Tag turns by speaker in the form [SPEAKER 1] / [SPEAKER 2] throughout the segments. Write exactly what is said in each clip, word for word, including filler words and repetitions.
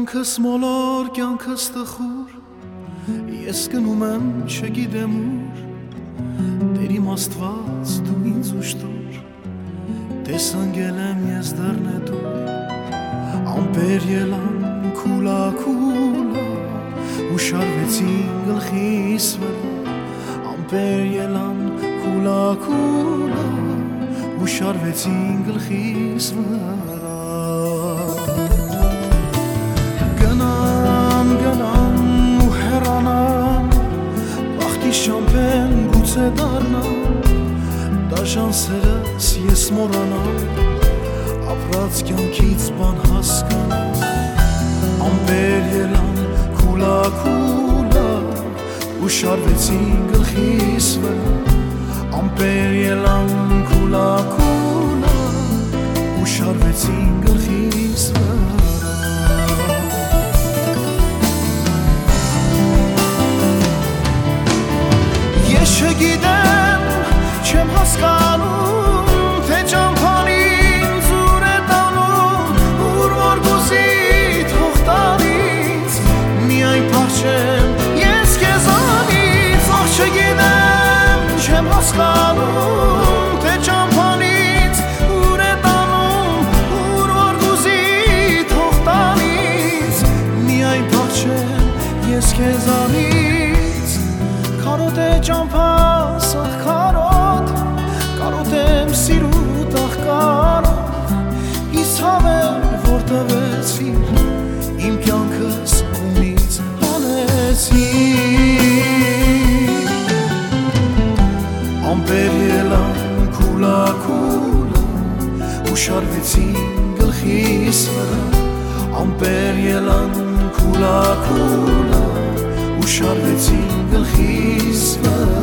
[SPEAKER 1] Կյանքս մոլոր, կյանքս տխուր, ես գնում եմ չգիտեմ ուր, Տեր իմ Աստված դու ինձ ուշտուր, տեսանգել եմ ես դռնետուր, ամպեր ելան քուլա քուլա, ու շարվեցին գլխիս վրա, ամպեր ելան քուլա քուլա, ու շարվեցին գլխիս վրա. Շամպեն գուցե դառնամ, դաժան սերս ես մոռանամ, ապրած կյանքից բան հասկանամ, ամպեր ելան քուլա քուլա, ու շարվեցին գլխիս վրա, ամպեր ելան քուլա քուլա, ու շարվեցին գլխիս վրա. Չգիտեմ, չեմ հասկանում, թե ճամփան ինձ ուր է տանում, ուր որ գուզի թող տանից, միայն փախչեմ ես քեզանից. Ախ չգիտեմ, չեմ հասկանում, թե ճամփան ինձ ուր է տանում, ուր որ գուզի թող տանից, միայն փախչեմ ես քեզանից. Կարոտ է ճամփաս, ախ կարոտ, կարոտ եմ սիրուտ, ախ կարոտ, իս հավեր որ տվեցիր, իմ կյանքս ումից հանեցիր. Ամպեր ելան քուլա քուլա, ու շարվեցին գլխիս վրա, ամպեր ելան քուլա քուլա, ու շարվեցին գլխիս վրա.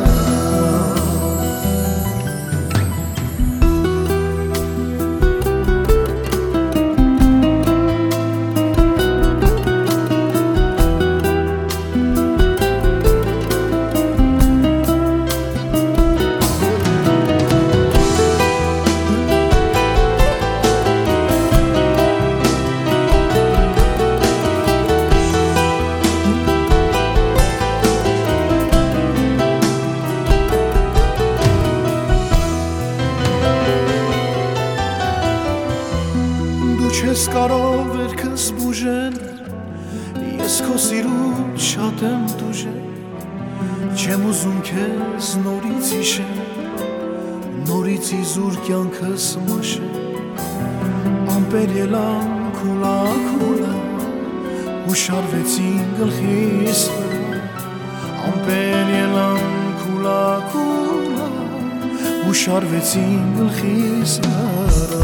[SPEAKER 1] Չես կարող վերքս բուժել, ես քո սիրուց շատ եմ տուժել, չեմ ուզում քեզ նորից հիշել, նորից իզուր կյանքս մաշել. Ամպեր ելան քուլա քուլա, ու շարվեցին գլխիս վրա, ամպեր ելան քուլա քուլա, ու շարվեցին գլխիս վրա.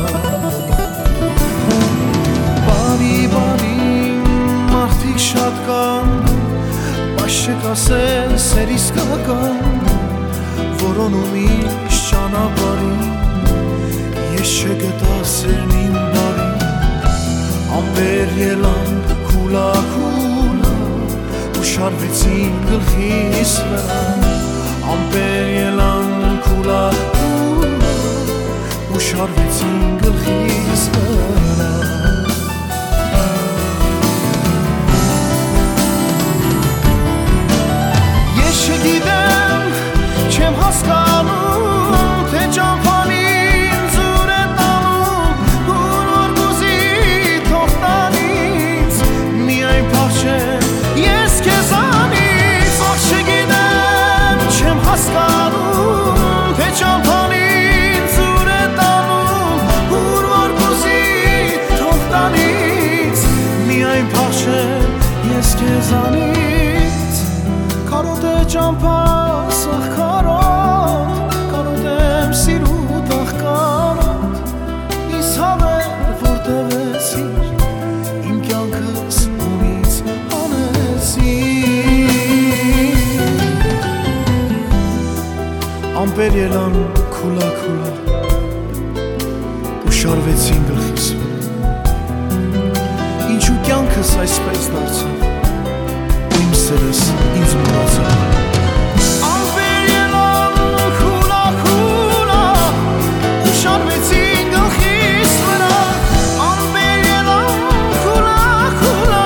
[SPEAKER 1] Մարդիկ շատ կան, բայց չեք ասել սերիս կական, որոնում իշ ճանապարհին, ես չգտա սերն իմ բարին. Ամպեր ելան քուլա քուլա, ու շարվեցին գլխիս վրա, ամպեր ելան քուլա քուլա, ու շարվեցին գլխիս վրա. Չգիտեմ, չեմ հասկանում, թե ճամփան ինձ ուր է տանում, ուր որ գուզի թող տանից, միայն փախչեմ ես քեզանից. Ախ չգիտեմ, չեմ հասկանում, թե ճամփան ինձ ուր է տանում, ուր որ գուզի թող տանից, միայն փախչեմ ես քեզանից. Կարոտ է ճամփաս, ախ կարոտ, կարոտ եմ սիրուտ, ախ կարոտ, իս հավեր որ տվեցիր, իմ կյանքս ումից հանեցիր. Ամպեր ելան քուլա քուլա, ու շարվեցին գլխիս վրա. Ինչու կյանքս այսպես դարձավ, իմ սերս ինձ մոռացավ. Ամպեր ելան քուլա քուլա, ու շարվեցին գլխիս վրա, ամպեր ելան քուլա քուլա,